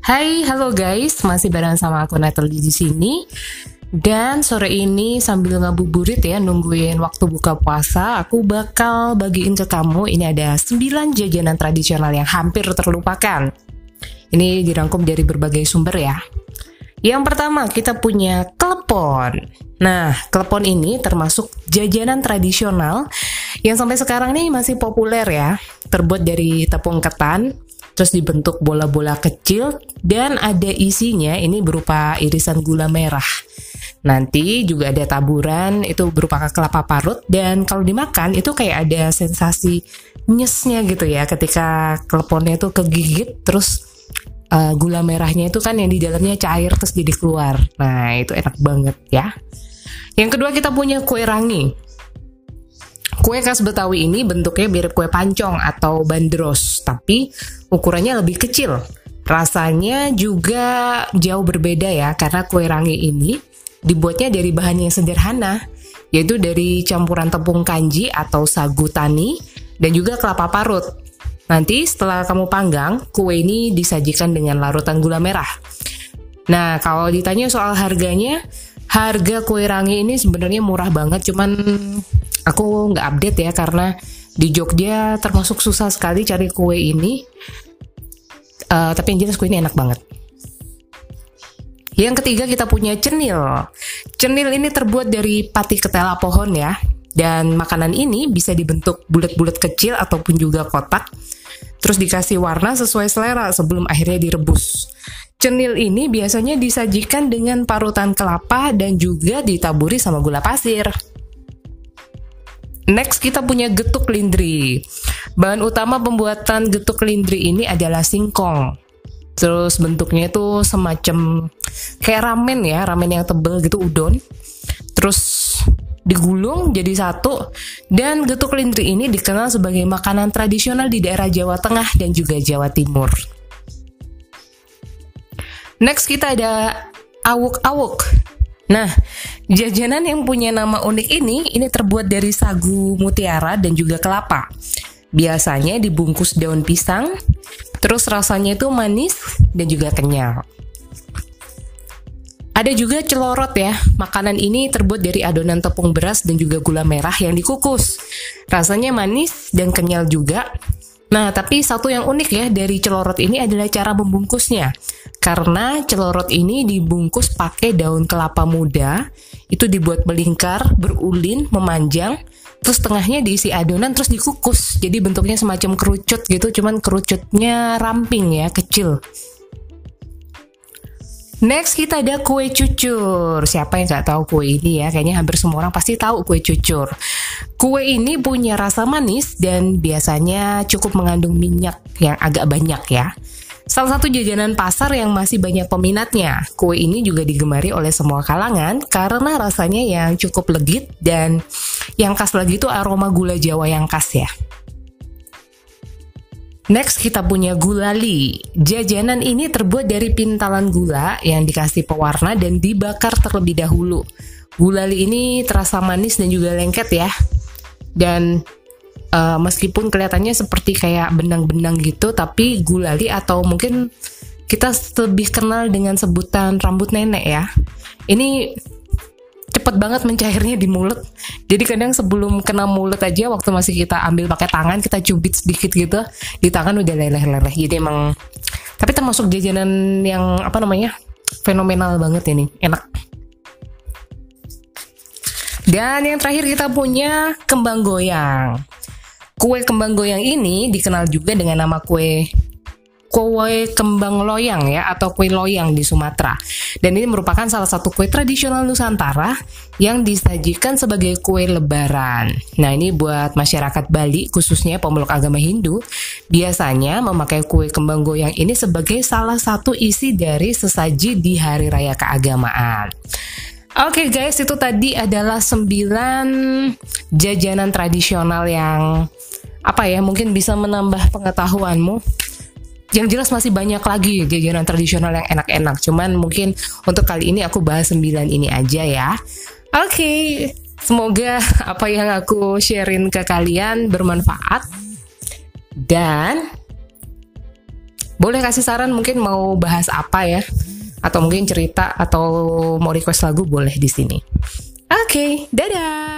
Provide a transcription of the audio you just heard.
Hai, halo guys, masih bareng sama aku Natalie di sini. Dan sore ini sambil ngabuburit ya, nungguin waktu buka puasa, aku bakal bagiin ke kamu. Ini ada 9 jajanan tradisional yang hampir terlupakan. Ini dirangkum dari berbagai sumber ya. Yang pertama kita punya klepon. Nah, klepon ini termasuk jajanan tradisional yang sampai sekarang nih masih populer ya. Terbuat dari tepung ketan, terus dibentuk bola-bola kecil, dan ada isinya ini berupa irisan gula merah. Nanti juga ada taburan, itu berupa kelapa parut, dan kalau dimakan itu kayak ada sensasi nyesnya gitu ya, ketika kleponnya itu kegigit, terus gula merahnya itu kan yang di dalamnya cair terus jadi keluar. Nah, itu enak banget ya. Yang kedua kita punya kue rangi. Kue khas Betawi ini bentuknya mirip kue pancong atau bandros, tapi ukurannya lebih kecil. Rasanya juga jauh berbeda ya, karena kue rangi ini dibuatnya dari bahan yang sederhana, yaitu dari campuran tepung kanji atau sagu tani dan juga kelapa parut. Nanti setelah kamu panggang, kue ini disajikan dengan larutan gula merah. Nah, kalau ditanya soal harganya, harga kue rangi ini sebenarnya murah banget, cuman aku nggak update ya, karena di Jogja termasuk susah sekali cari kue ini. Tapi yang jelas kue ini enak banget. Yang ketiga kita punya cenil. Cenil ini terbuat dari pati ketela pohon ya. Dan makanan ini bisa dibentuk bulat-bulat kecil ataupun juga kotak. Terus dikasih warna sesuai selera sebelum akhirnya direbus. Cenil ini biasanya disajikan dengan parutan kelapa dan juga ditaburi sama gula pasir. Next kita punya getuk lindri. Bahan utama pembuatan getuk lindri ini adalah singkong. Terus bentuknya itu semacam kayak ramen ya, ramen yang tebel gitu, udon. Terus digulung jadi satu. Dan getuk lindri ini dikenal sebagai makanan tradisional di daerah Jawa Tengah dan juga Jawa Timur. Next kita ada awuk-awuk. Nah, jajanan yang punya nama unik ini terbuat dari sagu mutiara dan juga kelapa. Biasanya dibungkus daun pisang, terus rasanya itu manis dan juga kenyal. Ada juga celorot ya, makanan ini terbuat dari adonan tepung beras dan juga gula merah yang dikukus. Rasanya manis dan kenyal juga. Nah, tapi satu yang unik ya dari celorot ini adalah cara membungkusnya. Karena celorot ini dibungkus pakai daun kelapa muda, itu dibuat melingkar, berulin, memanjang, terus tengahnya diisi adonan terus dikukus. Jadi bentuknya semacam kerucut gitu, cuman kerucutnya ramping ya, kecil. Next kita ada kue cucur. Siapa yang nggak tahu kue ini ya? Kayaknya hampir semua orang pasti tahu kue cucur. Kue ini punya rasa manis dan biasanya cukup mengandung minyak yang agak banyak ya. Salah satu jajanan pasar yang masih banyak peminatnya. Kue ini juga digemari oleh semua kalangan karena rasanya yang cukup legit dan yang khas lagi itu aroma gula Jawa yang khas ya. Next kita punya gulali. Jajanan ini terbuat dari pintalan gula yang dikasih pewarna dan dibakar terlebih dahulu. Gulali ini terasa manis dan juga lengket ya. Dan meskipun kelihatannya seperti kayak benang-benang gitu, tapi gulali atau mungkin kita lebih kenal dengan sebutan rambut nenek ya. Ini cepet banget mencairnya di mulut. Jadi kadang sebelum kena mulut aja, waktu masih kita ambil pakai tangan, kita cubit sedikit gitu, di tangan udah leleh-leleh. Jadi emang, tapi termasuk jajanan yang fenomenal banget ini, enak. Dan yang terakhir kita punya kembang goyang. Kue kembang goyang ini dikenal juga dengan nama kue kembang loyang ya, atau kue loyang di Sumatera. Dan ini merupakan salah satu kue tradisional Nusantara yang disajikan sebagai kue lebaran. Nah, ini buat masyarakat Bali, khususnya pemeluk agama Hindu, biasanya memakai kue kembang goyang ini sebagai salah satu isi dari sesaji di hari raya keagamaan. Oke guys, itu tadi adalah 9 jajanan tradisional yang mungkin bisa menambah pengetahuanmu. Yang jelas masih banyak lagi jajanan tradisional yang enak-enak. Cuman mungkin untuk kali ini aku bahas 9 ini aja ya. Oke, semoga apa yang aku sharein ke kalian bermanfaat. Dan Boleh kasih saran mungkin mau bahas apa ya? Atau mungkin cerita atau mau request lagu boleh di sini. Oke, dadah.